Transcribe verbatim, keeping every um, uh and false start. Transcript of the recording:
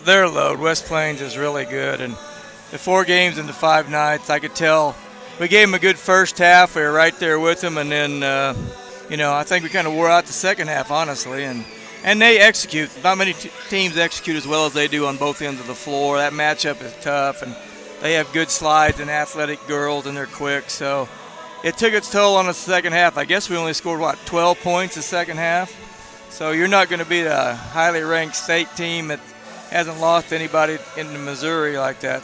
Their load, West Plains is really good, and the four games in the five nights, I could tell we gave them a good first half. We were right there with them, and then, uh, you know, I think we kind of wore out the second half, honestly, and and they execute. Not many t- teams execute as well as they do on both ends of the floor. That matchup is tough, and they have good slides and athletic girls, and they're quick. So it took its toll on the second half. I guess we only scored, what, twelve points the second half? So you're not going to beat a highly ranked state team that hasn't lost anybody in Missouri like that.